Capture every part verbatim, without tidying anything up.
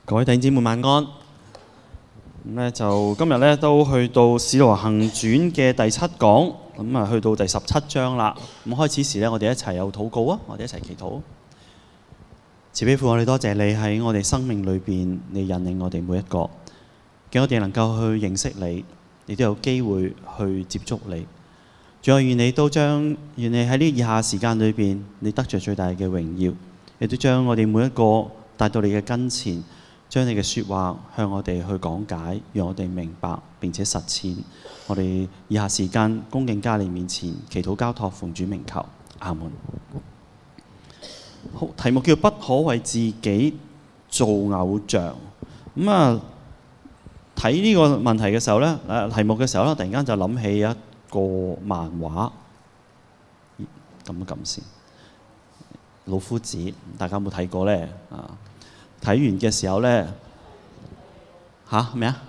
各位弟兄姊妹晚安。咁咧就今日咧都去到《使徒行傳》嘅第七講，咁啊去到第十七章啦。咁開始時咧，我哋一齊有禱告啊，我哋一齊祈禱。慈悲父，我哋多謝你喺我哋生命裏邊，你引領我哋每一個，叫我哋能夠去認識你，亦都有機會去接觸你。仲有願你都將，願你喺呢以下時間裏邊，你得着最大嘅榮耀，亦都將我哋每一個帶到你嘅跟前。將你嘅説話向我哋去講解，讓我哋明白並且實踐。我哋以下時間恭敬加你面前，祈禱交託奉主名求，阿門。好，題目叫不可為自己做偶像。咁啊，睇呢個問題嘅時候呢，誒題目嘅時候咧，突然間就諗起一個漫畫，撳一撳先。老夫子，大家有冇睇過呢？啊！睇完嘅時候呢，吓咩啊？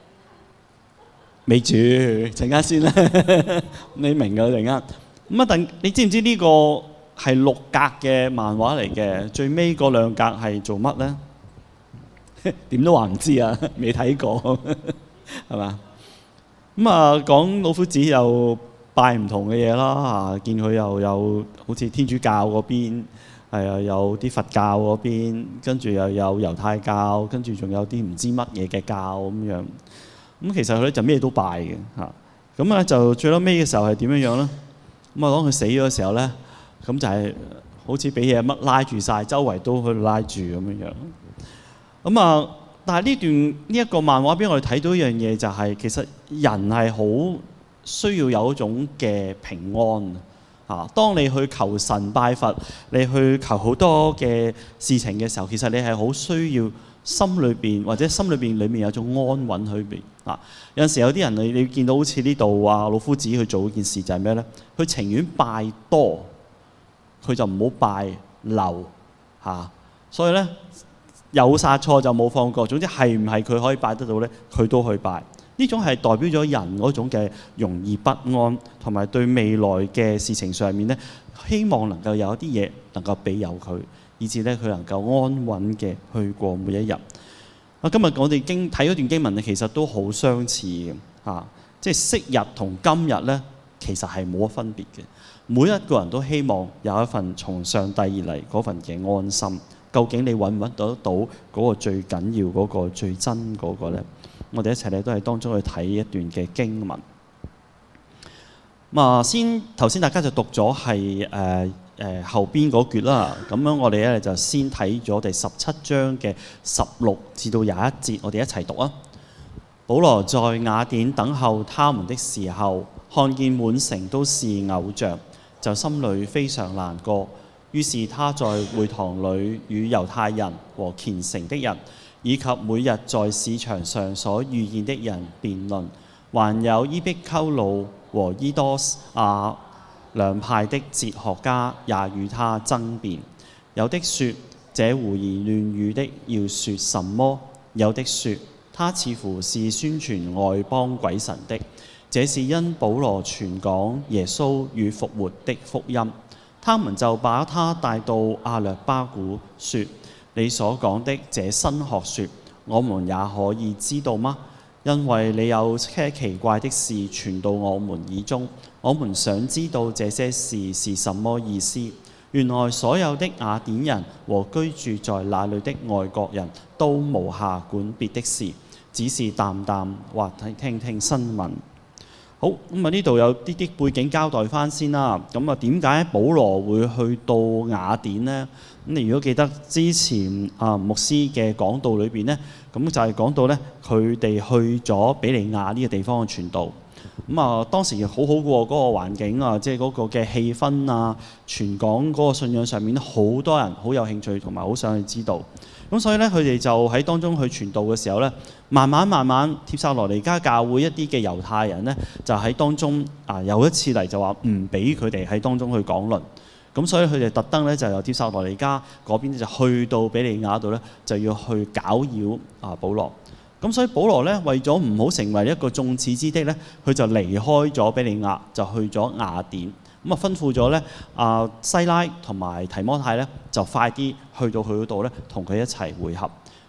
未住，陣間先啦。你明㗎，陣間。咁啊，但你知唔知呢個係六格嘅漫畫嚟嘅？最尾嗰兩格係做乜呢？點都話唔知啊，未睇過，係嘛？咁啊，講老夫子又拜唔同嘅嘢啦，嚇，見佢又有好似天主教嗰邊。係啊，有啲佛教嗰邊，跟住又有猶太教，跟住仲有啲唔知乜嘢嘅教咁樣。咁其實佢咧就咩都拜嘅嚇。咁啊就最撈尾嘅時候係點樣樣咧？咁啊當佢死咗嘅時候咧，咁就係好似俾嘢乜拉住晒，周圍都去拉住咁樣樣。咁啊，但係呢段呢一個漫畫俾我哋睇到一樣嘢，就係其實人係好需要有一種嘅平安。啊！當你去求神拜佛，你去求好多嘅事情嘅時候，其實你係好需要心裏邊或者心裏邊裡面有種安穩去邊啊！有陣時有啲人你你見到好似呢度啊老夫子去做一件事就係咩呢？佢情願拜多，佢就唔好拜漏嚇、啊。所以呢，有殺錯就冇放過。總之係唔係佢可以拜得到呢？佢都去拜。呢種係代表咗人嗰種嘅容易不安，同埋對未來嘅事情上面呢，希望能夠有一啲嘢能夠俾有佢，以至呢，佢能夠安穩嘅去過每一日。啊，今日我哋經睇嗰段經文呢，其實都好相似嘅嚇，即係昔日同今日呢，其實係冇乜分別嘅。每一個人都希望有一份從上帝而嚟嗰份嘅安心。究竟你揾唔揾得到嗰個最緊要嗰個最真嗰個呢？我哋一齊咧都喺當中去睇一段嘅經文。咁啊，先頭先大家就讀咗係誒誒後邊嗰橛啦。咁樣我哋咧就先睇咗第十七章嘅十六至到廿一節，我哋一齊讀啊。保羅在雅典等候他們的時候，看見滿城都是偶像，就心裏非常難過。於是他在會堂裏與猶太人和虔誠的人，以及每日在市場上所遇見的人辯論，還有伊壁鳩魯和伊多亞兩派的哲學家也與他爭辯。有的說這胡言亂語的要說什麼？有的說他似乎是宣傳外邦鬼神的，這是因保羅傳講耶穌與復活的福音。他們就把他帶到亞略巴古，說：你所講的這新學說，我們也可以知道嗎？因為你有些奇怪的事傳到我們耳中，我們想知道這些事是什麼意思。原來所有的雅典人和居住在那裏的外國人都無暇管別的事，只是淡淡或聽聽新聞。好，咁啊呢度有啲啲背景交代翻先啦。咁啊點解保羅會去到雅典呢？咁你如果記得之前啊牧師嘅講道裏邊呢，咁就係講到呢，佢哋去咗比利亞呢個地方去傳道。咁啊當時好好嘅喎，嗰個環境啊，即係嗰個嘅氣氛啊，傳講嗰個信仰上面好多人好有興趣同埋好想去知道。咁所以咧，佢哋就喺當中去傳道嘅時候咧，慢慢慢慢，帖撒羅尼迦教會一啲嘅猶太人咧，就喺當中啊，有一次嚟就話唔俾佢哋喺當中去講論。咁所以佢哋特登咧就由帖撒羅尼迦嗰邊就去到比利亞度咧，就要去攪擾啊保羅。咁所以保羅咧為咗唔好成為一個眾矢之的咧，佢就離開咗比利亞，就去咗雅典。咁啊吩咐咗咧啊西拉同埋提摩太咧，就快啲去到佢嗰度咧，同佢一齊會合。咁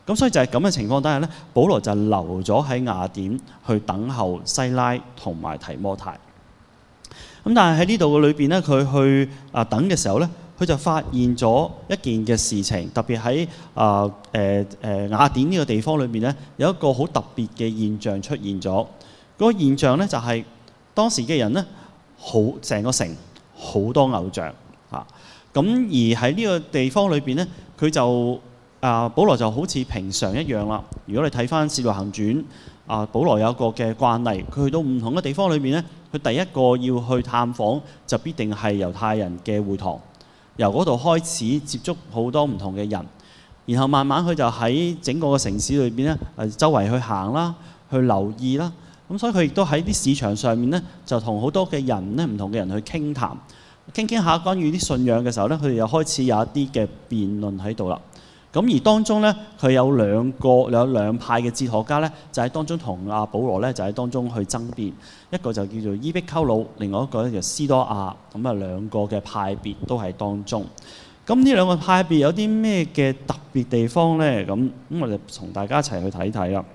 咁所以就係咁嘅情況底下咧，保羅就留咗喺雅典去等候西拉同埋提摩太。咁但係喺呢度嘅裏邊咧，佢去啊等嘅時候咧，佢就發現咗一件嘅事情，特別喺啊誒誒雅典呢個地方裏邊咧，有一個好特別嘅現象出現咗。嗰、那個現象咧就係、是、當時嘅人咧，好成個城好多偶像啊。咁而喺呢個地方裏邊咧，佢就啊保羅就好似平常一樣啦。如果你睇翻《使徒行傳》，啊保羅有一個嘅慣例，佢去到唔同嘅地方裏邊咧，佢第一個要去探訪就必定係猶太人嘅會堂，由嗰度開始接觸好多唔同嘅人，然後慢慢佢就喺整個嘅城市裏邊咧，誒周圍去行啦，去留意啦。咁所以佢亦都喺啲市場上面咧，就同好多嘅人咧，唔同嘅人去傾談，傾傾下關於啲信仰嘅時候咧，佢哋又開始有一啲嘅辯論喺度啦。咁而當中咧，佢有兩個有兩派嘅哲學家咧，就喺當中同阿保羅咧，就喺當中去爭辯。一個就叫做伊壁鳩魯，另外一個咧就斯多亞。咁啊，兩個嘅派別都喺當中。咁呢兩個派別有啲咩嘅特別地方咧？咁咁我哋同大家一齊去睇睇啦。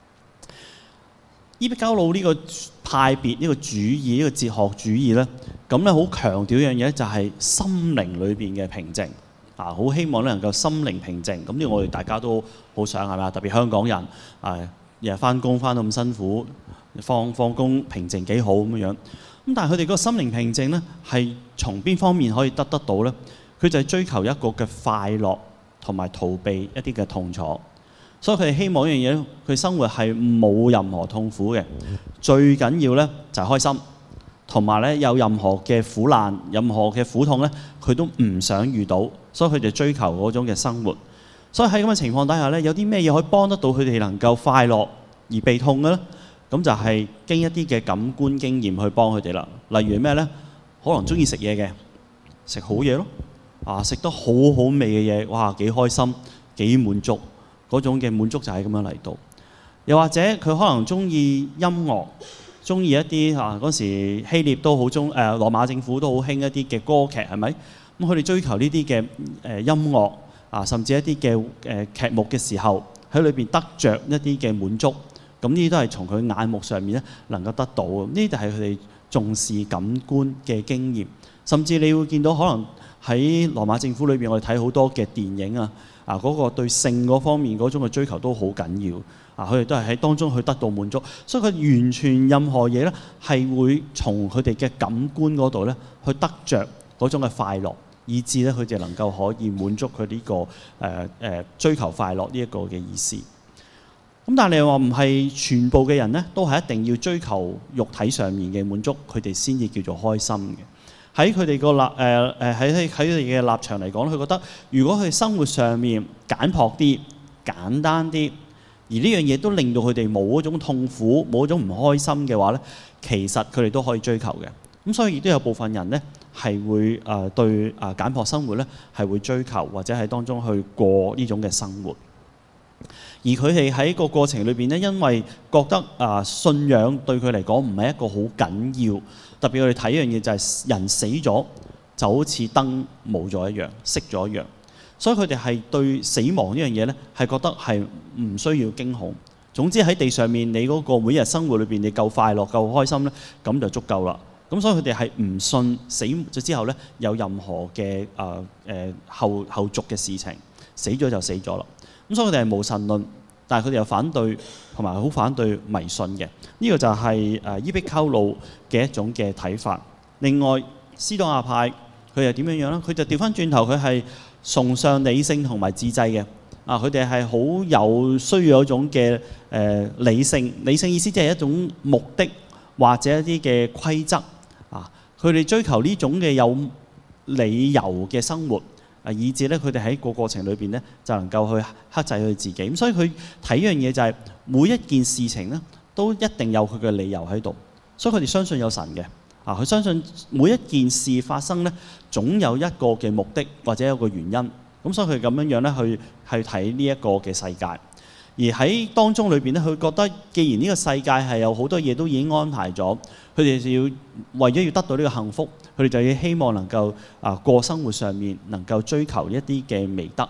伊壁鳩魯呢個派別，呢個主義，呢個哲學主義咧，咁咧好強調一樣嘢，就係心靈裏邊嘅平靜。啊，好希望咧能夠心靈平靜。咁呢個我哋大家都好想係咪？特別香港人，啊日日翻工翻到咁辛苦，放放工平靜幾好咁樣。咁但係佢哋嗰個心靈平靜咧，係從邊方面可以得得到咧？佢就係追求一個嘅快樂，同埋逃避一啲嘅痛楚。所以佢哋希望一樣嘢，佢生活係冇任何痛苦嘅。最緊要咧就係開心。同埋咧，有任何嘅苦難、任何嘅苦痛咧，佢都唔想遇到，所以佢哋追求嗰種嘅生活。所以喺咁嘅情況底下咧，有啲咩嘢可以幫得到佢哋能夠快樂而避痛嘅咧？咁就係經一啲嘅感官經驗去幫佢哋啦。例如咩咧？可能中意食嘢嘅，食好嘢咯，啊食得好好味嘅嘢，哇幾開心，幾滿足，嗰種嘅滿足就係咁樣嚟到。又或者佢可能中意音樂。中意一啲啊嗰時希臘都好中誒羅馬政府都好興一啲嘅歌劇係咪？咁佢哋追求呢啲嘅誒音樂啊，甚至一啲嘅誒劇目嘅時候，喺裏邊得着一啲嘅滿足。咁呢啲都係從佢眼目上面咧能夠得到嘅。呢啲就係佢哋重視感官嘅經驗。甚至你會見到可能喺羅馬政府裏邊，我哋睇好多嘅電影啊，啊嗰個對性嗰方面嗰種嘅追求都好緊要。啊！佢哋都係喺當中去得到滿足，所以佢完全任何嘢咧係會從佢哋嘅感官嗰度咧去得着嗰種嘅快樂，以致咧佢哋能夠可以滿足佢呢、這個誒誒、呃呃、追求快樂呢一個嘅意思。咁但係你話唔係全部嘅人咧，都係一定要追求肉體上面嘅滿足，佢哋先至叫做開心嘅。喺佢哋個立誒誒喺喺喺佢哋嘅立場嚟講，佢覺得如果佢生活上面簡樸啲、簡單啲。而呢樣嘢都令到佢哋冇嗰種痛苦、冇嗰種唔開心嘅話咧，其實佢哋都可以追求嘅。咁所以亦都有部分人咧係會誒、呃、對誒簡樸生活咧係會追求，或者喺當中去過呢種嘅生活。而佢哋喺個過程裏邊咧，因為覺得啊、呃、信仰對佢嚟講唔係一個好緊要，特別我哋睇一樣嘢就係人死咗就好似燈冇咗一樣、熄咗一樣。所以佢哋係對死亡呢樣嘢咧，係覺得係唔需要驚恐。總之喺地上面，你嗰個每日生活裏邊，你夠快樂、夠開心咧，咁就足夠啦。咁所以佢哋係唔信死咗之後咧有任何嘅誒誒後後續嘅事情，死咗就死咗啦。咁所以佢哋係無神論，但係佢哋又反對同埋好反對迷信嘅。呢、這個就係誒伊壁鳩魯嘅一種嘅睇法。另外斯多亞派佢又點樣樣咧？佢就調翻轉頭，佢係崇尚理性同埋自制嘅。啊，佢哋係好有需要有一種嘅誒、呃、理性。理性意思即係一種目的或者一啲嘅規則。啊，佢哋追求呢種嘅有理由嘅生活，啊，以至咧佢哋喺個過程裏邊咧就能夠去克制佢自己。咁所以佢睇一樣嘢就係、是、每一件事情咧都一定有佢嘅理由喺度。所以佢哋相信有神嘅。啊，佢相信每一件事發生咧，總有一個嘅目的或者有個原因。咁所以佢咁樣樣咧去去睇呢一個嘅世界。而喺當中裏邊咧，佢覺得既然呢個世界係有好多嘢都已經安排咗，佢哋就要為咗要得到呢個幸福，佢哋就要希望能夠啊過生活上面能夠追求一啲嘅美德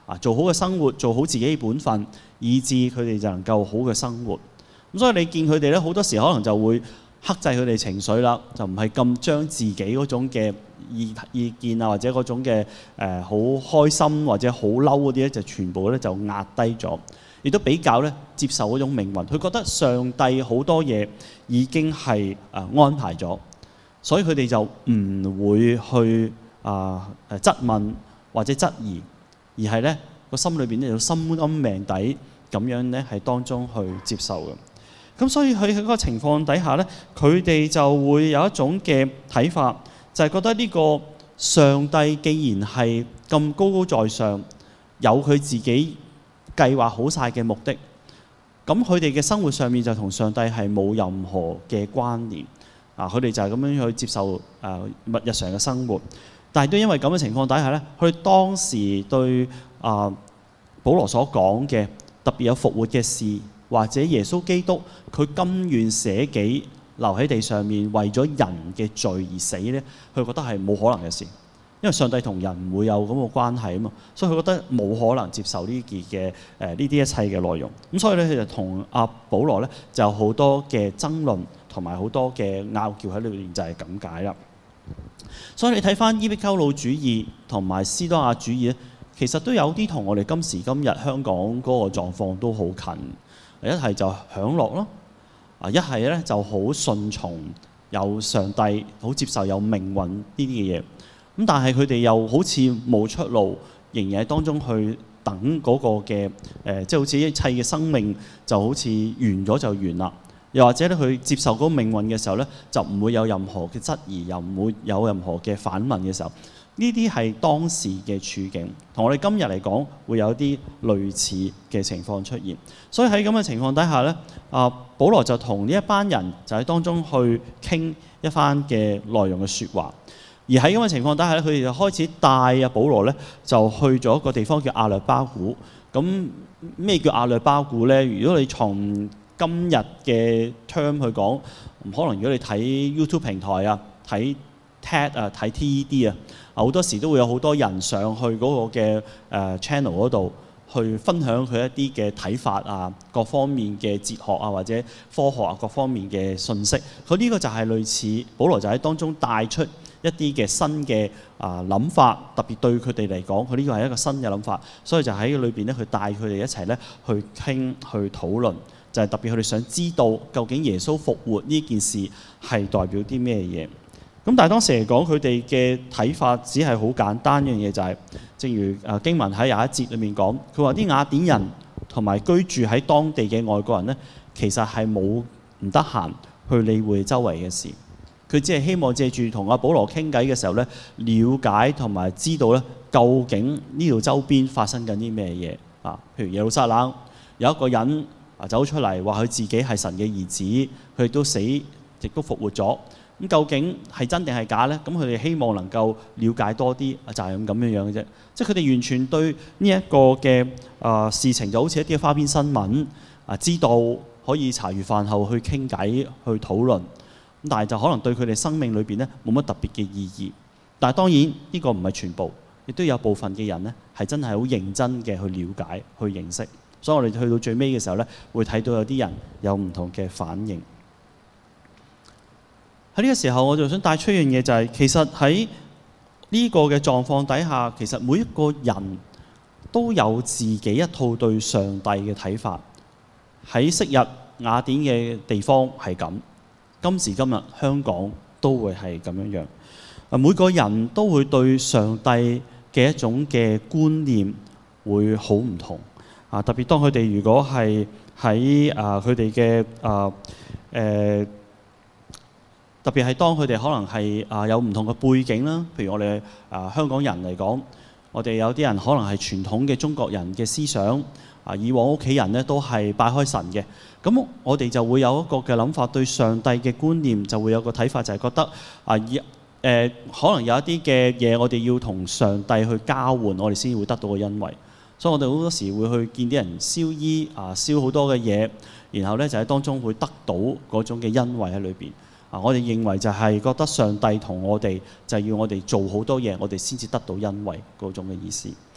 啊，做好嘅生活，做好自己嘅本分，以致佢哋就能夠好嘅生活。咁所以你見佢哋咧，好多時可能就會克制佢哋情緒啦，就唔係咁將自己嗰種嘅意意見啊，或者嗰種嘅誒好開心或者好嬲嗰啲咧，就全部咧就壓低咗。亦都比較咧接受嗰種命運，佢覺得上帝好多嘢已經係誒安排咗，所以佢哋就唔會去啊誒質問或者質疑，而係咧個心裏邊咧有心甘命抵咁樣咧係當中去接受嘅。咁所以佢喺嗰個情況底下咧，佢哋就會有一種嘅睇法，就係覺得呢個上帝既然係咁高高在上，有佢自己計劃好晒嘅目的，咁佢哋嘅生活上面就同上帝係冇任何嘅關聯啊！佢哋就係咁樣去接受誒日日常嘅生活，但係都因為咁嘅情況底下咧，佢哋當時對啊保羅所講嘅特別有復活嘅事，或者耶穌基督佢甘願捨己留喺地上面為咗人嘅罪而死咧，佢覺得係冇可能嘅事。因為上帝同人唔會有咁嘅關係啊嘛，所以佢覺得冇可能接受呢件嘅誒呢啲一切嘅內容。咁所以咧，佢就同阿保羅咧就有好多嘅爭論同埋好多嘅拗撬喺裏邊，就係咁解啦。所以你睇翻伊壁鳩魯主義同埋斯多亞主義咧，其實都有啲同我哋今時今日香港嗰個狀況都好近。一係就享樂咯，啊一係咧就好順從有上帝，好接受有命運呢啲嘅嘢。咁但係佢哋又好似冇出路，仍然喺當中去等嗰個嘅誒、呃，即係好似一切嘅生命就好似完咗就完啦。又或者咧，佢接受嗰個命運嘅時候咧，就唔會有任何嘅質疑，又唔會有任何嘅反問嘅時候，呢啲係當時嘅處境，同我哋今日嚟講會有啲類似嘅情況出現。所以喺咁嘅情況底下咧，啊保羅就同呢一班人就喺當中去傾一番嘅內容嘅説話。而喺咁嘅情況底下咧，佢哋就開始帶阿保羅咧，就去咗一個地方叫亞略巴古。咁咩叫亞略巴古咧？如果你從今日嘅 term 去講，可能如果你睇 YouTube 平台啊、睇 T E D 啊、睇 T E D 啊，好多時都會有好多人上去嗰個嘅誒 channel 嗰度去分享佢一啲嘅睇法啊、各方面嘅哲學啊或者科學啊各方面嘅信息。佢呢個就係類似保羅就喺當中帶出一啲嘅新嘅啊諗法，特別對佢哋嚟講，佢呢個係一個新嘅諗法，所以就喺裏邊咧，去帶佢哋一齊咧去傾、去討論，就係特別佢哋想知道究竟耶穌復活呢件事係代表啲咩嘢。咁但係當時嚟講，佢哋嘅睇法只係好簡單一樣嘢，就係正如啊經文喺廿一節裏面講，佢話啲雅典人同埋居住喺當地嘅外國人咧，其實係冇唔得閒去理會周圍嘅事。佢只係希望借住同阿保羅傾偈嘅時候咧，了解同埋知道咧，究竟呢度周邊發生緊啲咩嘢啊？譬如耶路撒冷有一個人啊走出嚟話佢自己係神嘅兒子，佢亦都死，亦都復活咗。咁究竟係真定係假咧？咁佢哋希望能夠了解多啲，就係咁咁樣樣嘅啫。即係佢哋完全對呢一個嘅啊事情就好似一啲花邊新聞啊，知道可以茶餘飯後去傾偈去討論。但係就可能對佢哋生命裏邊咧冇乜特別嘅意義。但係當然呢個唔係全部，亦都有部分嘅人咧係真係好認真嘅去了解、去認識。所以我哋去到最尾嘅時候咧，會睇到有啲人有唔同嘅反應。喺呢個時候，我就想帶出一樣嘢，就係其實喺呢個嘅狀況底下，其實每一個人都有自己一套對上帝嘅睇法。喺昔日雅典嘅地方係咁。今時今日香港都會係咁樣樣，每個人都會對上帝嘅一種嘅觀念會好唔同啊！特別當佢哋如果係喺啊佢哋嘅啊誒，特別係當佢哋可能係啊有唔同嘅背景啦，譬如我哋啊香港人嚟講，我哋有啲人可能係傳統嘅中國人嘅思想。啊！以往屋企人咧都係拜開神嘅，咁我哋就會有一個嘅諗法，對上帝嘅觀念就會有個睇法，就係覺得啊，誒、呃、可能有一啲嘅嘢，我哋要同上帝去交換，我哋先會得到個恩惠。所以我哋好多時會去見啲人燒衣啊，燒好多嘅嘢，然後咧就喺當中會得到嗰種嘅恩惠喺裏邊。啊，我哋認為就係覺得上帝同我哋就係要我哋做好多嘢，我哋先至得到恩惠嗰種嘅意思。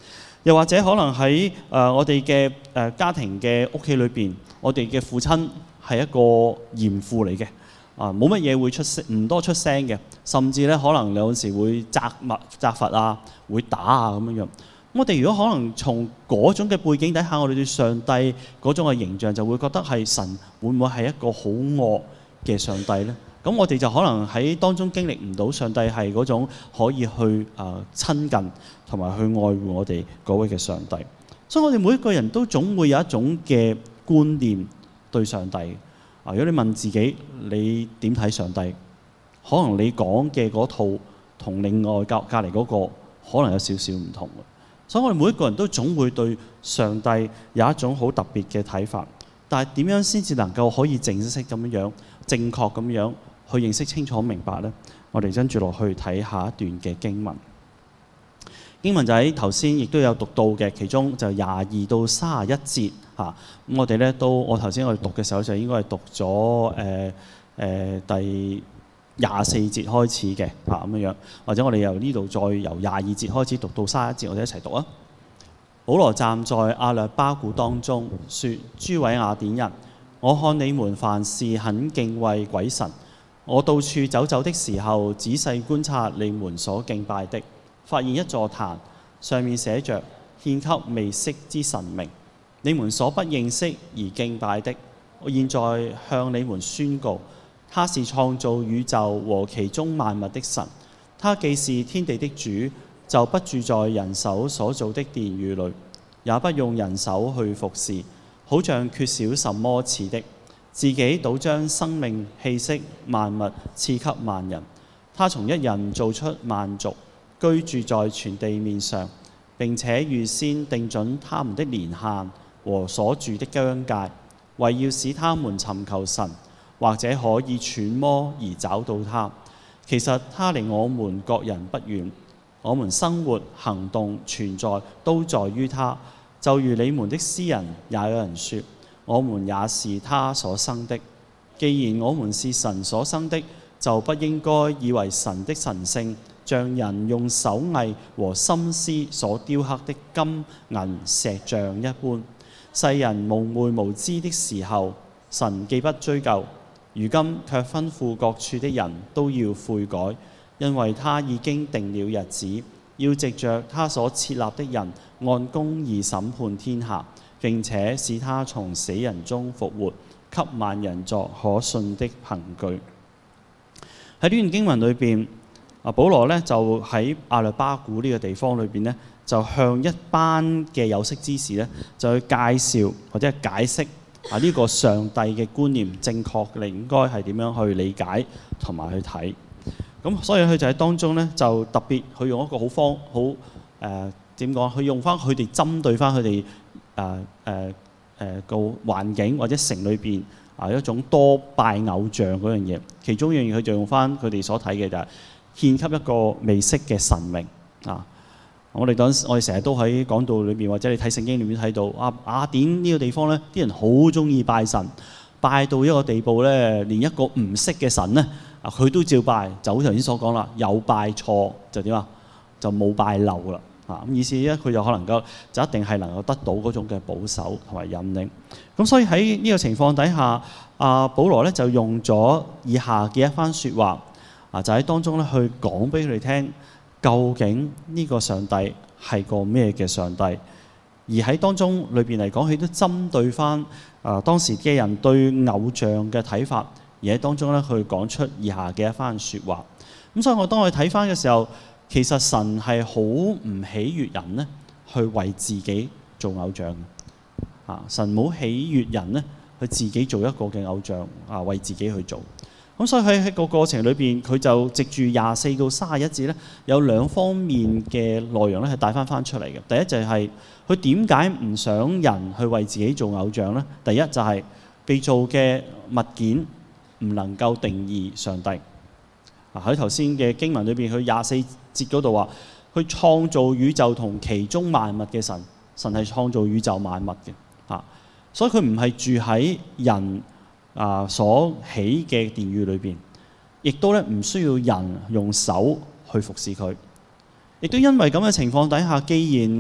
又或者可能喺誒、呃、我哋嘅誒家庭嘅屋企裏邊，我哋嘅父親係一個嚴父嚟嘅，啊冇乜嘢會出聲，唔多出聲嘅，甚至咧可能有時會責罵責罰啊，會打啊咁樣樣。我哋如果可能從嗰種嘅背景底下，我哋對上帝嗰種嘅形象就會覺得係神會唔會係一個好惡嘅上帝呢？咁我哋就可能喺當中經歷唔到上帝係嗰種可以去誒、呃、親近同埋去愛護我哋嗰位嘅上帝。所以我哋每一個人都總會有一種嘅觀念對上帝。啊，如果你問自己你點睇上帝，可能你講嘅嗰套同另外隔隔離嗰個可能有少少唔同。所以我哋每一個人都總會對上帝有一種好特別嘅睇法。但係點樣先至能夠可以正式咁樣正確咁樣去認識清楚明白呢？我哋跟住落去睇下一段嘅經文。經文就喺頭先亦都有讀到嘅，其中就廿二到三十一節嚇。咁我哋咧都，我頭先我哋讀嘅時候就應該係讀咗誒誒第廿四節開始嘅嚇咁樣樣，或者我哋由呢度再由廿二節開始讀到三十一節，我哋一齊讀啊！保羅站在亞略巴古當中，說：諸位雅典人，我看你們凡事很敬畏鬼神。我到處走走的時候，仔細觀察你們所敬拜的，發現一座壇，上面寫着獻給未識之神明，你們所不認識而敬拜的。我現在向你們宣告，他是創造宇宙和其中萬物的神。他既是天地的主，就不住在人手所造的殿宇裏，也不用人手去服侍，好像缺少什麼似的。自己倒將生命氣息萬物賜給萬人。他從一人造出萬族，居住在全地面上，並且預先定準他們的年限和所住的疆界，為要使他們尋求神，或者可以揣摩而找到他。其實他離我們各人不遠，我們生活、行動、存在都在於他。就如你們的詩人也有人說，我們也是他所生的。既然我們是神所生的，就不應該以為神的神性像人用手藝和心思所雕刻的金銀石像一般。世人蒙昧無知的時候，神既不追究，如今卻吩咐各處的人都要悔改，因為他已經定了日子，要藉着他所設立的人按公義審判天下，並且使他從死人中復活，給萬人作可信的憑據。喺呢段經文裏邊，啊，保羅咧就喺亞略巴古呢個地方裏邊咧，就向一班嘅有識之士咧，就去介紹或者係解釋啊呢個上帝嘅觀念正確嘅應該係點樣去理解同埋去睇。咁所以佢就喺當中咧，就特別去用一個好方好誒點講，去用翻佢哋針對翻佢哋誒誒誒個環境或者城裏邊啊一種多拜偶像嗰樣嘢。其中一樣嘢佢就用翻佢哋所睇嘅就係獻給一個未識嘅神明啊！我哋等我哋成日都喺講道裏邊或者你睇聖經裏面睇到啊，雅典呢個地方咧，啲人好中意拜神，拜到一個地步咧，連一個唔識嘅神咧啊，佢都照拜。就好似頭先所講啦，有拜錯就點啊？就冇拜漏啦啊！咁意思咧，佢就可能夠就一定係能夠得到嗰種嘅保守同埋引領。咁所以喺呢個情況底下，啊保羅咧就用咗以下嘅一番説話。啊！就喺當中咧，去講俾佢哋聽，究竟呢個上帝係個咩嘅上帝？而喺當中裏邊嚟講，佢都針對翻啊當時嘅人對偶像嘅睇法，而喺當中咧去講出以下嘅一番説話。咁所以我當我睇翻嘅時候，其實神係好唔喜悅人呢去為自己做偶像啊！神冇喜悅人呢去自己做一個嘅偶像啊，為自己去做。咁所以喺喺個過程裏邊，佢就藉住廿四到三十一節咧，有兩方面嘅內容咧，係帶翻翻出嚟嘅。第一就係佢點解唔想人去為自己做偶像呢？第一就係被造嘅物件唔能夠定義上帝。啊，喺頭先嘅經文裏邊，佢廿四節嗰度話，佢創造宇宙同其中萬物嘅神，神係創造宇宙萬物嘅。啊，所以佢唔係住喺人啊！所起嘅殿宇裏邊，亦都咧唔需要人用手去服侍佢，亦都因為咁嘅情況底下，既然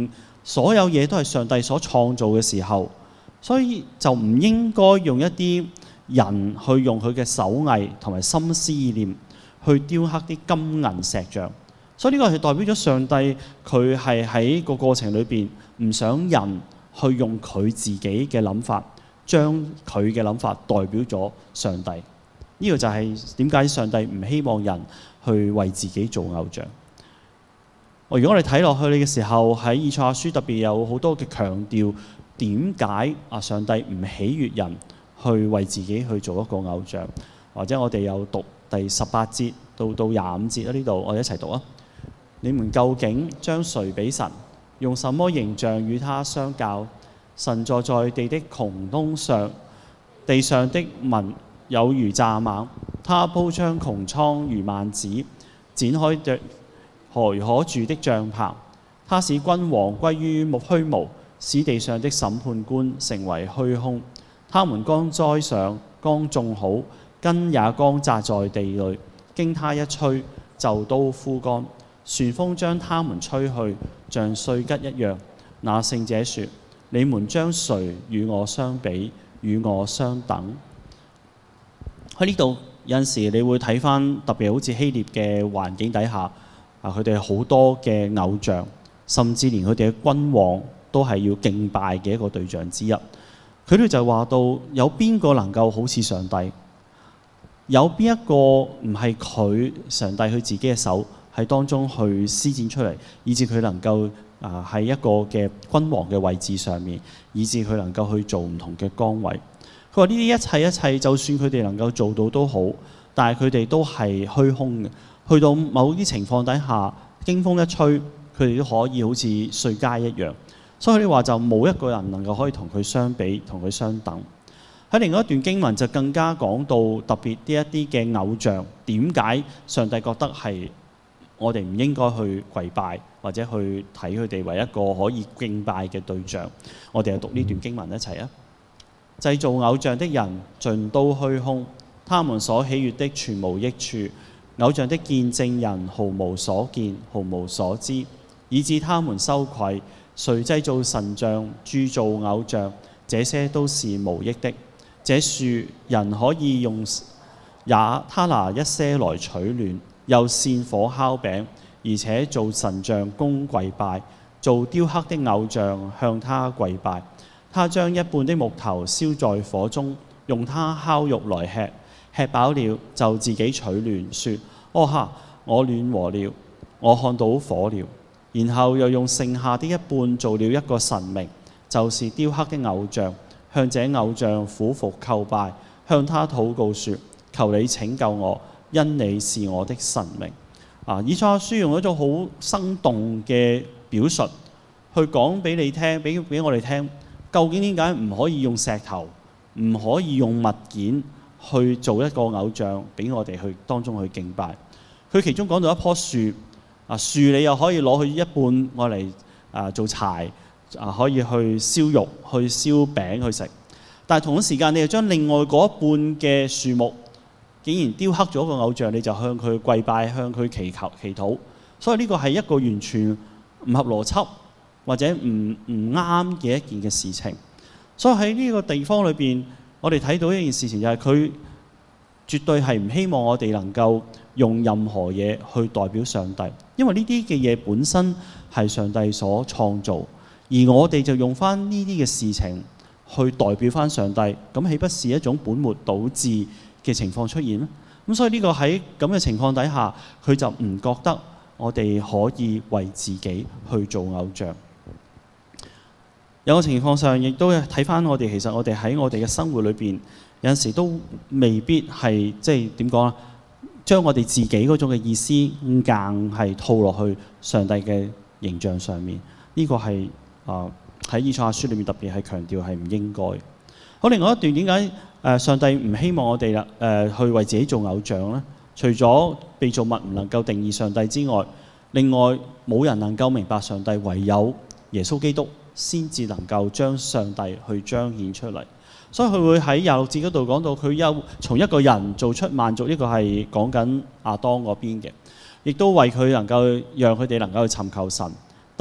所有嘢都係上帝所創造嘅時候，所以就唔應該用一啲人去用佢嘅手藝同埋心思意念去雕刻啲金銀石像。所以呢個係代表咗上帝佢係喺個過程裏邊唔想人去用佢自己嘅諗法，將佢嘅諗法代表咗上帝。呢個就係點解上帝唔希望人去為自己做偶像。如果我哋睇落去嘅時候，喺以賽亞書特別有好多嘅強調，點解啊上帝唔喜悅人去為自己去做一個偶像？或者我哋有讀第十八節到到廿五節啦，呢度我哋一齊讀啊！你們究竟將誰比神？用什麼形象與他相較？神坐在地的穹窿上，地上的民有如蚱蜢。他鋪張穹蒼如幔子，展開着何可住的帳棚。他使君王歸於木虛無，使地上的審判官成為虛空。他們剛栽上，剛種好，根也剛扎在地裏，經他一吹，就都枯乾。旋風將他們吹去，像碎吉一樣。那聖者說：你們將誰與我相比，與我相等？喺呢度有陣時，你會睇翻特別好似希臘嘅環境底下，啊佢哋好多嘅偶像，甚至連佢哋嘅君王都係要敬拜嘅一個對象之一。佢哋就話到有邊個能夠好似上帝？有邊一個唔係佢上帝佢自己嘅手喺當中去施展出嚟，以致佢能夠啊喺一個嘅君王嘅位置上面，以致佢能夠去做唔同嘅崗位。佢話呢啲一切一切，就算佢哋能夠做到都好，但係佢哋都係虛空嘅。去到某啲情況底下，經風一吹，佢哋都可以好似碎秸一樣。所以你話就冇一個人能夠可以同佢相比，同佢相等。喺另外一段經文就更加講到特別呢一啲嘅偶像，點解上帝覺得係我哋唔應該去跪拜，或者去睇佢哋為一個可以敬拜嘅對象？我哋就讀呢段經文一齊啊！製造偶像的人盡都虛空，他們所喜悅的全無益處。偶像的見證人毫無所見，毫無所知，以致他們羞愧。誰製造神像，鑄造偶像，這些都是無益的。這樹人可以用，也他拿一些來取暖，又煽火烤餅，而且做神像供跪拜，做雕刻的偶像向他跪拜。他將一半的木頭燒在火中，用它烤肉來吃，吃飽了就自己取暖，說：哦哈，我暖和了，我看到火了。然後又用剩下的一半做了一個神明，就是雕刻的偶像，向這偶像俯伏叩拜，向他禱告說：求你拯救我，因你是我的神明。啊！以賽亞書用一種好生動嘅表述去講俾你聽，俾俾我哋聽，究竟點解唔可以用石頭，唔可以用物件去做一個偶像俾我哋去當中去敬拜？佢其中講到一棵樹。啊，樹你又可以攞去一半我嚟啊做柴，啊可以去燒肉、去燒餅去食。但係同一時間，你又將另外嗰一半嘅樹木，竟然雕刻咗個偶像，你就向佢跪拜、向佢祈求、祈禱。所以呢個係一個完全唔合邏輯或者唔唔啱嘅一件嘅事情。所以喺呢個地方裏邊，我哋睇到一件事情就係佢絕對係唔希望我哋能夠用任何嘢去代表上帝，因為呢啲嘅嘢本身係上帝所創造，而我哋就用翻呢啲嘅事情去代表翻上帝，咁豈不是一種本末倒置嘅情況出現咩？咁所以呢個喺咁嘅情況底下，佢就唔覺得我哋可以為自己去做偶像。有個情況上，亦都睇翻我哋，其實我哋喺我哋嘅生活裏邊，有陣時都未必係即係點講啊？將我哋自己嗰種嘅意思硬係套落去上帝嘅形象上面，呢、這個係啊喺以賽亞書裏面特別係強調係唔應該。好，另外一段點解誒上帝唔希望我哋啦誒去為自己做偶像呢？除咗被造物唔能夠定義上帝之外，另外冇人能夠明白上帝，唯有耶穌基督先至能夠將上帝去彰顯出嚟。所以佢會喺廿六節嗰度講到，佢又從一個人做出萬族，呢、這個係講緊亞當嗰邊嘅，亦都為佢能夠讓佢哋能夠去尋求神。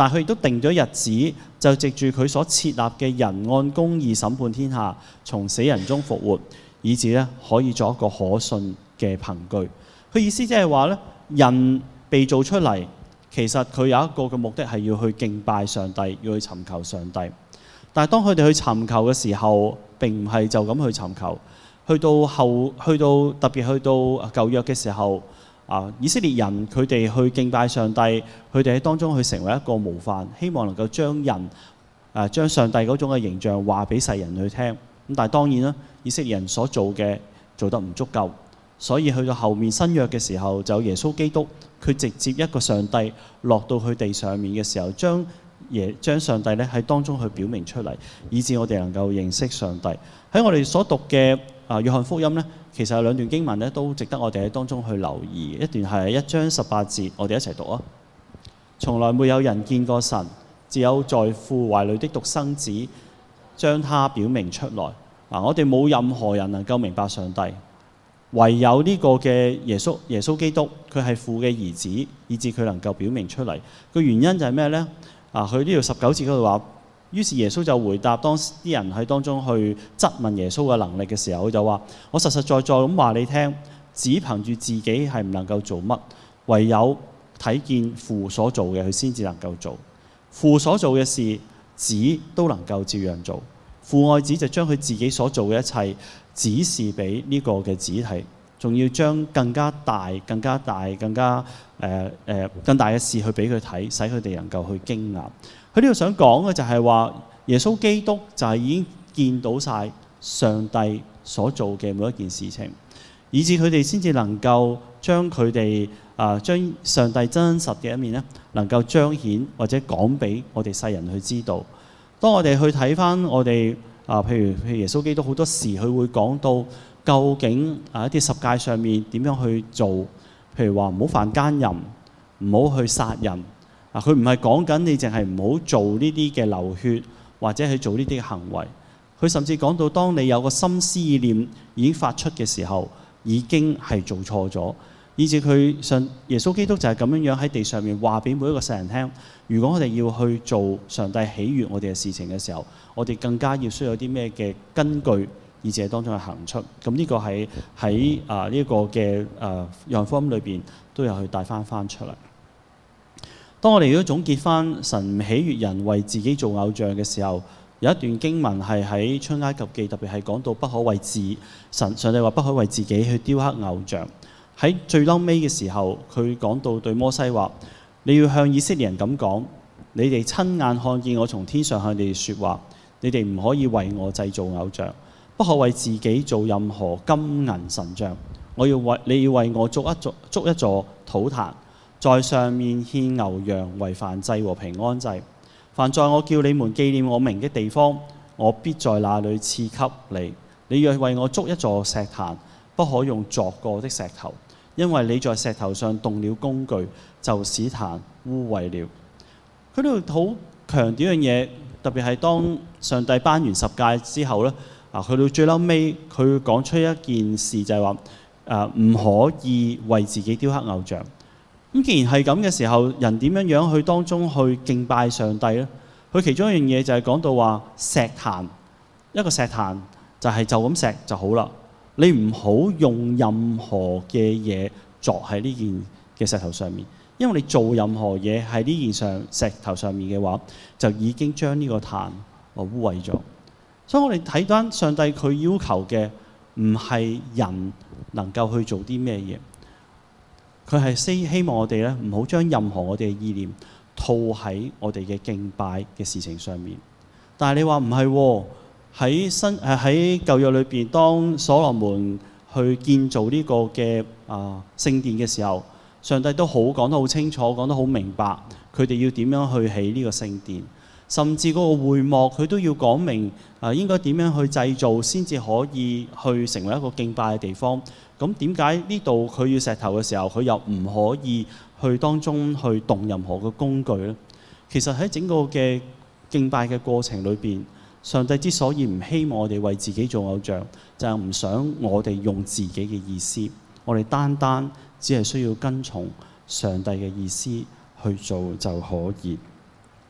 但係佢亦都定咗日子，就藉住佢所設立嘅人按公義審判天下，從死人中復活，以致咧可以作一個可信嘅憑據。佢意思即係話咧，人被造出嚟，其實佢有一個嘅目的係要去敬拜上帝，要去尋求上帝。但係當佢哋去尋求嘅時候，並唔係就咁去尋求。去到後，去到特別去到舊約嘅時候，啊，以色列人佢哋去敬拜上帝，佢哋喺當中去成為一個模範，希望能夠將人誒將上帝嗰種嘅形象話俾世人去聽。咁但係當然啦，以色列人所做嘅做得唔足夠，所以去到後面新約嘅時候，就有耶穌基督，佢直接一個上帝落到去地上面嘅時候，將耶將上帝咧喺當中去表明出嚟，以致我哋能夠認識上帝。喺我哋所讀嘅啊約翰福音咧，其實有兩段經文咧都值得我哋喺當中去留意。一段係一章十八節，我哋一齊讀啊！從來沒有人見過神，只有在父懷裏的獨生子將他表明出來。嗱，我哋冇任何人能夠明白上帝，唯有呢個嘅耶穌耶穌基督，佢係父嘅兒子，以致佢能夠表明出嚟。個原因就係咩呢？啊，佢呢度十九節嗰度話，於是耶穌就回答當啲人喺當中去質問耶穌嘅能力嘅時候，佢就話：我實實在在咁話你聽，只憑住自己係唔能夠做乜，唯有睇見父所做嘅，佢先至能夠做。父所做嘅事，子都能夠照樣做。父愛子就將佢自己所做嘅一切指示俾呢個嘅子睇，仲要將更加大、更加大、更加誒誒、呃呃、更大嘅事去俾佢睇，使佢哋能夠去驚訝。佢呢度想講嘅就係話，耶穌基督就係已經見到晒上帝所做嘅每一件事情，以致佢哋先至能夠將佢哋啊將上帝真實嘅一面咧，能夠彰顯或者講俾我哋世人去知道。當我哋去睇翻我哋啊，譬如譬如耶穌基督好多時佢會講到究竟啊一啲十誡上面點樣去做，譬如話唔好犯奸淫，唔好去殺人。啊，佢唔係講緊你淨係唔好做呢啲嘅流血，或者去做呢啲嘅行為。佢甚至講到當你有個心思意念已經發出嘅時候，已經係做錯咗。以至佢上耶穌基督就係咁樣樣喺地上面話俾每一個世人聽，如果我哋要去做上帝喜悅我哋嘅事情嘅時候，我哋更加要需要啲咩嘅根據，以至喺當中去行出。咁呢個係喺啊呢個嘅啊約翰福音裏邊都有去帶翻翻出嚟。當我哋如果總結翻神唔喜悅人為自己做偶像嘅時候，有一段經文係喺出埃及記，特別係講到不可為自神上帝話不可為自己去雕刻偶像。喺最嬲尾嘅時候，佢講到對摩西話：你要向以色列人咁講，你哋親眼看見我從天上向你哋説話，你哋唔可以為我製造偶像，不可為自己做任何金銀神像。我要為你要為我築一座築一座土壇，在上面獻牛羊為燔祭和平安祭。凡在我叫你們紀念我名的地方，我必在那裏賜給你。你若為我築一座石壇，不可用鑿過的石頭，因為你在石頭上動了工具，就使壇污穢了。佢呢度好強調一樣嘢，特別係當上帝頒完十誡之後咧，啊，去到最嬲尾，佢講出一件事就係話：誒唔可以為自己雕刻偶像。咁既然係咁嘅時候，人點樣樣去當中去敬拜上帝咧？佢其中一樣嘢就係講到話石壇，一個石壇就係就咁石就好啦。你唔好用任何嘅嘢作喺呢件嘅石頭上面，因為你做任何嘢喺呢件上石頭上面嘅話，就已經將呢個壇污穢咗。所以我哋睇翻上帝佢要求嘅唔係人能夠去做啲咩嘢，佢係希希望我哋咧唔好將任何我哋嘅意念套喺我哋嘅敬拜嘅事情上面。但係你話唔係喎？喺新誒喺舊約裏邊，當所羅門去建造呢個嘅啊聖殿嘅時候，上帝都好講得好清楚，講得好明白，佢哋要點樣去起呢個聖殿，甚至嗰個會幕佢都要講明啊應該點樣去製造，先至可以去成為一個敬拜嘅地方。咁點解呢度佢要石頭嘅時候，佢又唔可以去當中去動任何嘅工具呢？其實喺整個嘅敬拜嘅過程裏邊，上帝之所以唔希望我哋為自己做偶像，就係唔想我哋用自己嘅意思，我哋單單只係需要跟從上帝嘅意思去做就可以。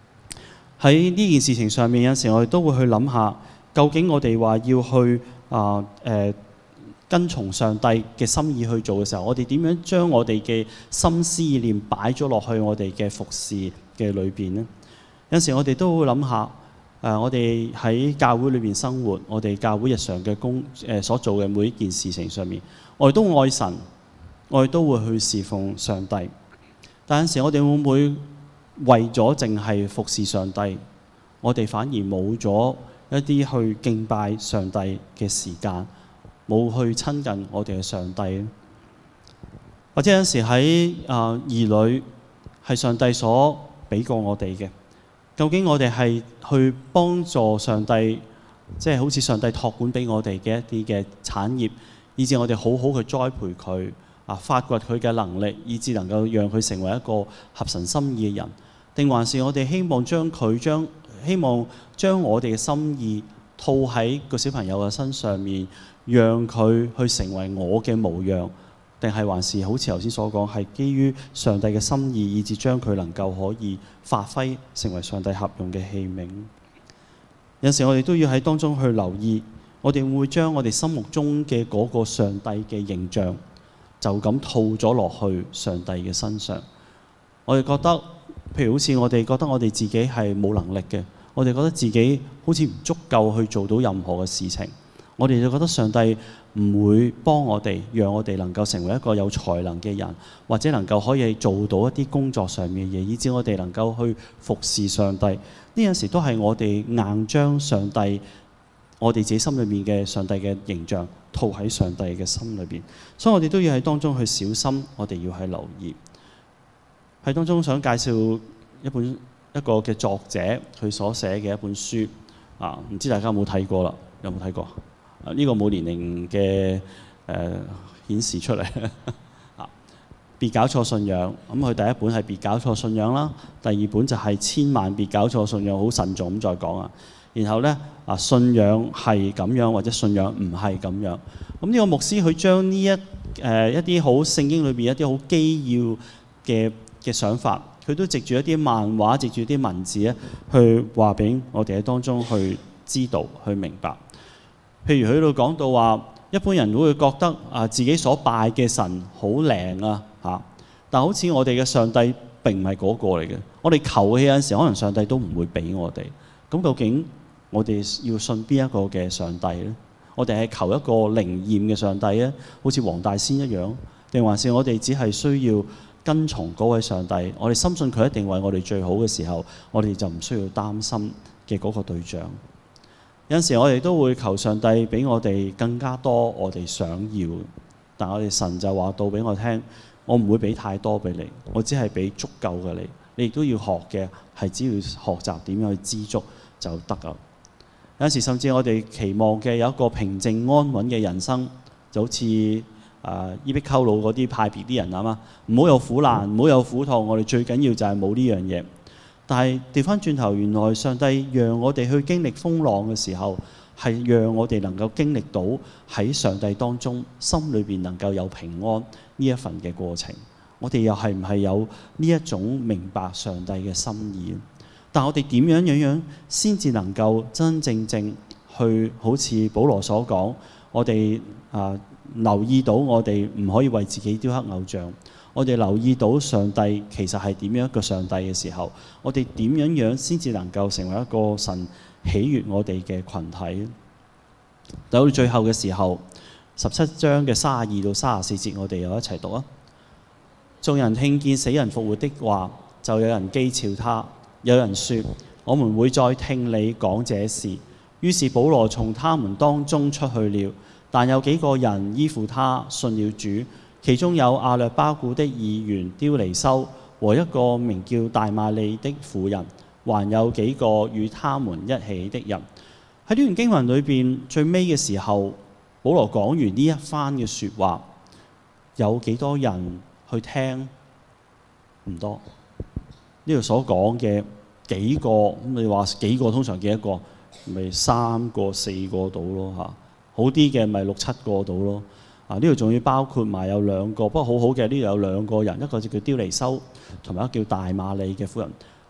喺呢件事情上面，有時我哋都會去諗下，究竟我哋話要去啊誒、呃呃、跟從上帝嘅心意去做嘅時候，我哋點樣將我哋嘅心思意念擺咗落去我哋嘅服侍嘅裏邊呢？有時我哋都會諗下，誒、呃、我哋喺教會裏邊生活，我哋教會日常嘅工誒、呃、所做嘅每一件事情上面，我哋都愛神，我哋都會去侍奉上帝。但有時我哋會唔會為咗淨係服侍上帝，我哋反而冇咗一啲去敬拜上帝嘅時間，冇去親近我哋嘅上帝？或者有時喺啊兒女係上帝所俾過我哋嘅，究竟我哋係去幫助上帝，即係好似上帝託管俾我哋嘅一啲嘅產業，以至我哋好好去栽培佢啊，發掘佢嘅能力，以至能夠讓佢成為一個合神心意嘅人。定還是我哋希望將佢將希望將我哋嘅心意套喺個小朋友嘅身上面，讓佢去成為我嘅模樣？定係還是好似頭先所講，係基於上帝嘅心意，以至將佢能夠可以發揮成為上帝合用嘅器皿？有時我哋都要喺當中去留意，我哋會將我哋心目中嘅嗰個上帝嘅形象就咁套咗落去上帝嘅身上。我哋覺得，譬如好似我哋覺得我哋自己係冇能力嘅，我哋覺得自己好似唔足夠去做到任何嘅事情，我哋就覺得上帝唔會幫我哋，讓我哋能夠成為一個有才能嘅人，或者能夠可以做到一啲工作上面嘅嘢，以至我哋能夠去服侍上帝。呢陣時都係我哋硬將上帝，我哋自己心裏面嘅上帝嘅形象套喺上帝嘅心裏邊，所以我哋都要喺當中去小心，我哋要去留意。喺當中想介紹一本一個嘅作者佢所寫嘅一本書啊，唔知大家有冇睇過啦？有冇睇過？啊，呢、這個冇年齡嘅誒顯示出嚟啊。別搞錯信仰，咁佢第一本係別搞錯信仰啦，第二本就係千萬別搞錯信仰，好慎重咁再講啊。然後咧啊，信仰係咁樣，或者信仰唔係咁樣。咁呢個牧師佢將呢一誒、呃、一啲好聖經裏邊一啲好基要嘅嘅想法，佢都藉住一啲漫畫，藉住啲文字咧，去話俾我哋喺當中去知道、去明白。譬如佢度講到話，一般人都會覺得啊，自己所拜嘅神好靈啊嚇，但好似我哋嘅上帝並唔係嗰個嚟嘅。我哋求嘅有陣時，可能上帝都唔會俾我哋。咁究竟我哋要信邊一個嘅上帝呢？我哋係求一個靈驗嘅上帝咧，好似黃大仙一樣，定還是我哋只係需要跟從嗰位上帝？我哋深信佢一定為我哋最好嘅時候，我哋就唔需要擔心嘅嗰個對象。有陣時我哋都會求上帝俾我哋更加多我哋想要，但我哋神就話到俾我聽，我唔會俾太多俾你，我只係俾足夠嘅你。你亦都要學嘅係只要學習點樣去知足就得啦。有陣時甚至我哋期望嘅有一個平靜安穩嘅人生，就好似誒伊壁鳩魯嗰啲派別啲人啊嘛，唔好有苦難，唔好有苦痛，我哋最緊要就係冇呢樣嘢。但係調翻轉頭，原來上帝讓我哋去經歷風浪嘅時候，係讓我哋能夠經歷到喺上帝當中心裏邊能夠有平安呢一份嘅過程。我哋又係唔係有呢一種明白上帝嘅心意？但我哋點樣樣樣先至能夠真真正正去好似保羅所講，我哋啊留意到我哋唔可以為自己雕刻偶像。我哋留意到上帝其實係點樣一個上帝嘅時候，我哋點樣樣先至能夠成為一個神喜悅我哋嘅群體？到最後嘅時候，十七章嘅三十二到三十四節，我哋又一齊讀啊！眾人聽見死人復活的話，就有人譏誚他，有人說：我們會再聽你講這事。於是保羅從他們當中出去了，但有幾個人依附他，信了主。其中有亞略巴古的議員丟尼修和一個名叫大馬利的婦人，還有幾個與他們一起的人。喺呢段經文裏邊最尾嘅時候，保羅講完呢一番嘅説話，有幾多人去聽？唔多。呢度所講嘅幾個，咁你話幾個通常幾多個？咪三個四個到咯嚇，好啲嘅咪六七個到咯。啊！呢度仲要包括埋有兩個，不過好好嘅，呢度有兩個人，一個就叫丟尼修，同埋一個叫大馬利嘅婦人。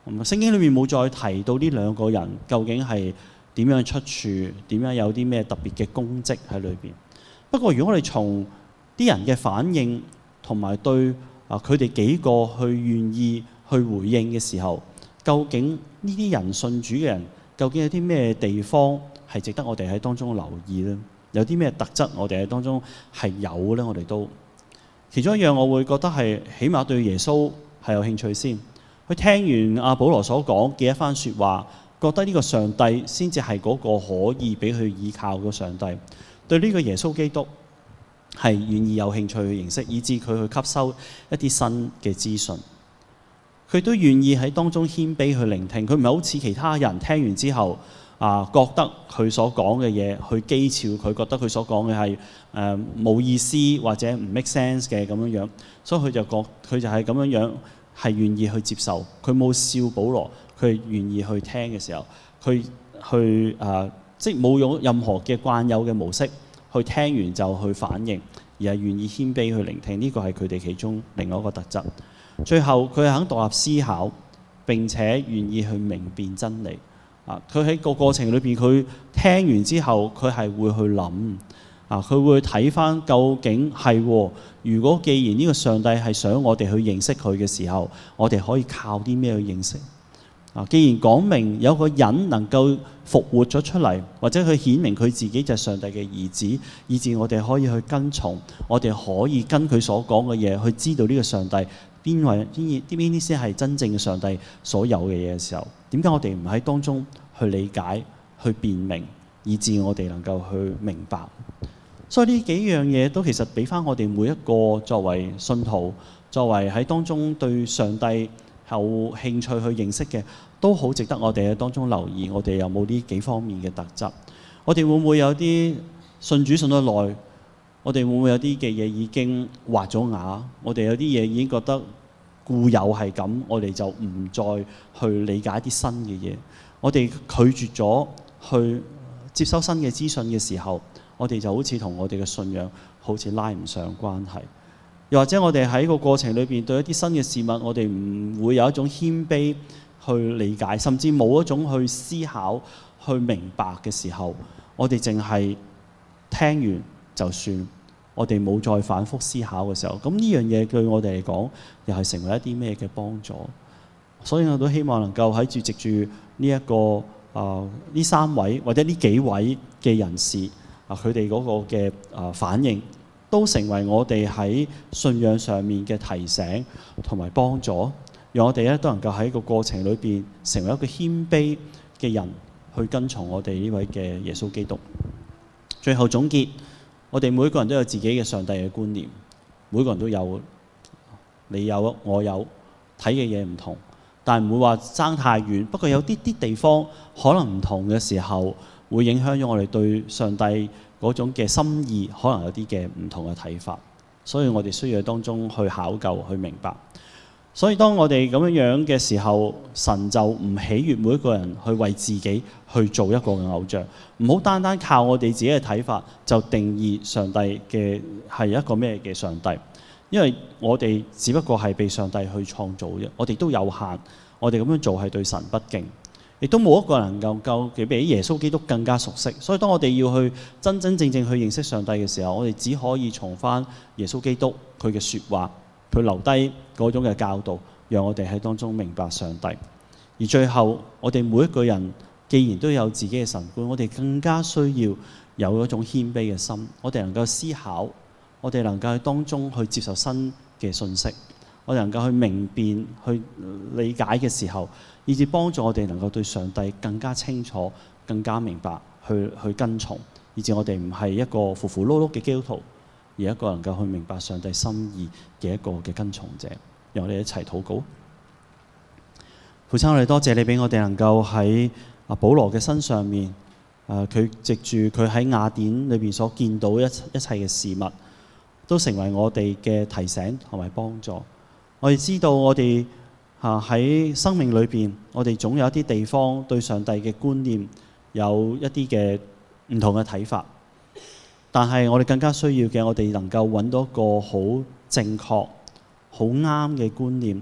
聖經裏面冇再提到呢兩個人究竟係點樣出處，點樣有啲咩特別嘅功績喺裏邊。不過如果我哋從啲人嘅反應同埋對啊佢哋幾個去願意去回應嘅時候，究竟呢啲人信主嘅人究竟有啲咩地方係值得我哋喺當中留意呢？有啲咩特質我哋喺當中係有呢？我哋都其中一樣，我會覺得係起碼對耶穌係有興趣先。佢聽完阿保羅所講嘅一番説話，覺得呢個上帝先至係嗰個可以俾佢依靠嘅上帝。對呢個耶穌基督係願意有興趣去認識，以致佢去吸收一啲新嘅資訊。佢都願意喺當中謙卑去聆聽。佢唔係好似其他人聽完之後啊，覺得佢所講嘅嘢去譏誚佢，覺得佢所講嘅係誒冇意思或者唔 make sense 嘅咁樣樣，所以佢就覺佢就係咁樣樣係願意去接受。佢冇笑保羅，佢係願意去聽嘅時候，佢去啊，即係冇用任何嘅慣有嘅模式去聽完就去反應，而係願意謙卑去聆聽。呢個係佢哋其中另外一個特質。最後佢係肯獨立思考，並且願意去明辨真理。啊！佢喺個過程裏邊，佢聽完之後，佢係會去諗啊，佢會睇返究竟係喎。如果既然呢個上帝係想我哋去認識佢嘅時候，我哋可以靠啲咩去認識啊？既然講明有個人能夠復活咗出嚟，或者佢顯明佢自己就係上帝嘅兒子，以致我哋可以去跟從，我哋可以跟佢所講嘅嘢去知道呢個上帝邊位邊啲邊啲先係真正嘅上帝所有嘅嘢嘅時候，點解我哋唔喺當中去理解、去辨明，以致我哋能夠去明白？所以呢幾樣嘢都其實俾翻我哋每一個作為信徒、作為喺當中對上帝有興趣去認識嘅，都好值得我哋喺當中留意。我哋有冇呢幾方面嘅特質？我哋會唔會有啲信主信得耐？我哋會唔會有啲嘅嘢已經滑咗牙？我哋有啲嘢已經覺得固有係咁，我哋就唔再去理解啲新嘅嘢。我哋拒絕咗去接收新嘅資訊嘅時候，我哋就好似同我哋嘅信仰好似拉唔上關係。又或者我哋喺個過程裏邊對一啲新嘅事物，我哋唔會有一種謙卑去理解，甚至冇一種去思考、去明白嘅時候，我哋淨係聽完就算，我哋冇再反覆思考嘅時候，咁呢樣嘢對我哋嚟講，又係成為一啲咩嘅幫助？所以我都希望能夠喺住藉住呢一個啊呢、呃、三位或者呢幾位嘅人士啊，佢哋嗰個嘅啊、呃、反應，都成為我哋喺信仰上面嘅提醒同埋幫助，讓我哋咧都能夠喺個過程裏邊成為一個謙卑嘅人，去跟從我哋呢位嘅耶穌基督。最後總結。我哋每個人都有自己嘅上帝嘅觀念，每個人都有，你有我有，睇嘅嘢唔同，但係唔會話爭太遠。不過有啲啲地方可能唔同嘅時候，會影響咗我哋對上帝嗰種嘅心意，可能有啲嘅唔同嘅睇法。所以我哋需要喺當中去考究、去明白。所以當我哋咁樣樣嘅時候，神就唔喜悅每一個人去為自己去做一個嘅偶像，唔好單單靠我哋自己嘅睇法就定義上帝嘅係一個咩嘅上帝，因為我哋只不過係被上帝去創造啫，我哋都有限，我哋咁樣做係對神不敬，亦都冇一個人能夠比耶穌基督更加熟悉。所以當我哋要去真真正正去認識上帝嘅時候，我哋只可以從翻耶穌基督佢嘅説話，佢留低嗰種嘅教導，讓我哋喺當中明白上帝。而最後，我哋每一個人既然都有自己嘅神觀，我哋更加需要有一種謙卑嘅心。我哋能夠思考，我哋能夠喺當中去接受新嘅信息，我哋能夠去明辨、去理解嘅時候，以至幫助我哋能夠對上帝更加清楚、更加明白，去去跟從，以至我哋唔係一個糊糊碌碌嘅基督徒，而一個能夠去明白上帝心意嘅一個嘅跟從者。讓我哋一齊禱告。父親，我哋多謝你俾我哋能夠喺啊保羅嘅身上面，誒佢藉住佢喺雅典裏邊所見到一一切嘅事物，都成為我哋嘅提醒同埋幫助。我哋知道我哋啊喺生命裏邊，我哋總有一啲地方對上帝嘅觀念有一啲嘅唔同嘅睇法。但係我哋更加需要嘅，我哋能夠揾到一個好正確、好啱嘅觀念，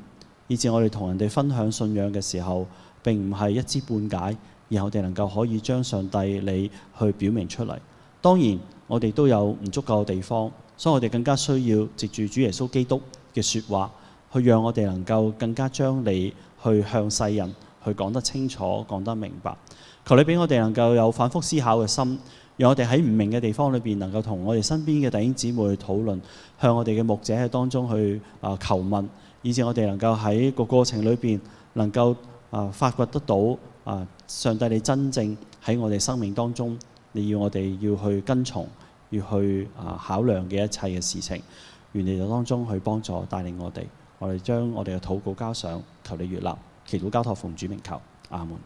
以致我哋同人哋分享信仰嘅時候，並唔係一知半解，而我哋能夠可以將上帝你去表明出嚟。當然，我哋都有唔足夠嘅地方，所以我哋更加需要藉住主耶穌基督嘅説話，去讓我哋能夠更加將你去向世人去講得清楚、講得明白。求你俾我哋能夠有反覆思考嘅心，讓我哋喺唔明嘅地方裏邊能夠同我哋身邊嘅弟兄姊妹去討論，向我哋嘅牧者喺當中去啊求問，以致我哋能夠喺個過程裏邊能夠啊發掘得到啊上帝你真正喺我哋生命當中，你要我哋要去跟從，要去啊考量嘅一切嘅事情，願你在當中去幫助帶領我哋。我哋將我哋嘅禱告交上，求你悅納，祈禱交託奉主名求，阿門。